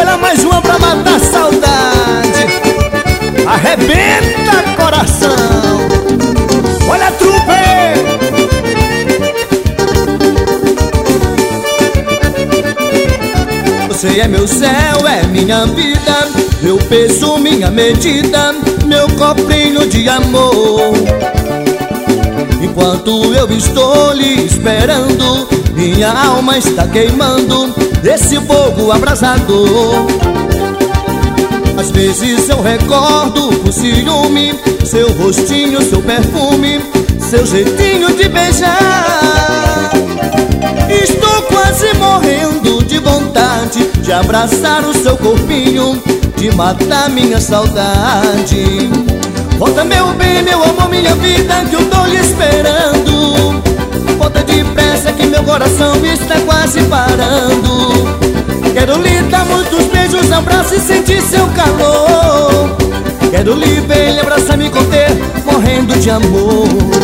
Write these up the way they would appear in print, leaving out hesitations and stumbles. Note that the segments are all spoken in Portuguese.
Bora mais uma pra matar a saudade. Arrebenta coração. Olha a trupe. Você é meu céu, é minha vida, meu peso, minha medida, meu copinho de amor. Enquanto eu estou lhe esperando, minha alma está queimando desse fogo abrasador. Às vezes eu recordo com ciúme seu rostinho, seu perfume, seu jeitinho de beijar. Estou quase morrendo de vontade de abraçar o seu corpinho, de matar minha saudade. Volta meu bem, meu amor, minha vida, que eu tô lhe esperando. Volta depressa que meu coração está quase parando. Quero lhe dar muitos beijos, abraços e sentir seu calor. Quero lhe ver, lhe abraçar, me conter, morrendo de amor.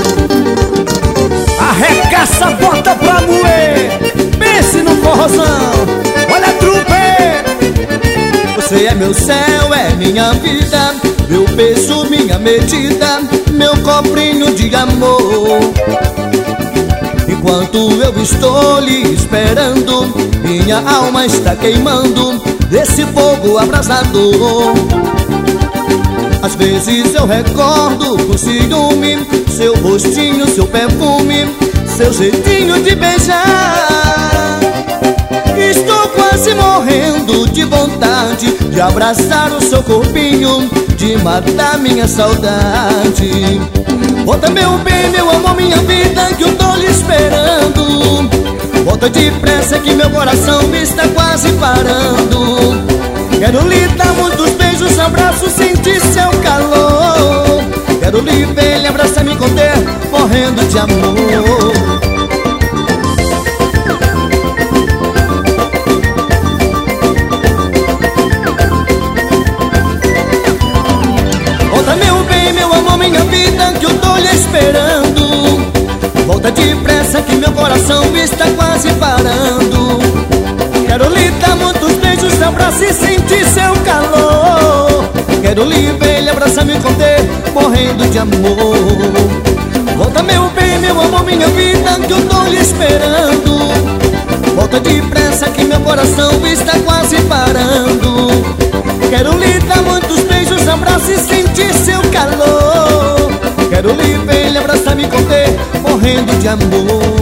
Arregaça, bota pra moer, pense no forrozão. Olha a trupe. Você é meu céu, é minha vida, meu peso, minha medida, meu copinho de amor. Enquanto eu estou lhe esperando, minha alma está queimando desse fogo abrasador. Às vezes eu recordo com ciúme seu rostinho, seu perfume, seu jeitinho de beijar. Estou quase morrendo de vontade de abraçar o seu corpinho, de matar minha saudade. Volta meu bem, meu amor, minha vida, que eu tô lhe esperando. Volta depressa que meu coração está quase parando. Quero lhe dar muitos beijos, abraços, sentir seu calor. Quero lhe ver, lhe abraçar, me conter, morrendo de amor. Volta meu bem, meu amor, minha vida, que eu tô lhe esperando. Volta depressa que meu coração está quase parando. Quero lhe dar muitos beijos, abraços e sentir seu calor. Quero lhe ver, lhe abraçar, me conter, morrendo de amor. Volta meu bem, meu amor, minha vida, que eu tô lhe esperando. Volta depressa que meu coração está quase parando. Quero lhe dar muitos beijos, abraços e sentir seu calor. Quero lhe ver, lhe abraçar, me conter, morrendo de amor.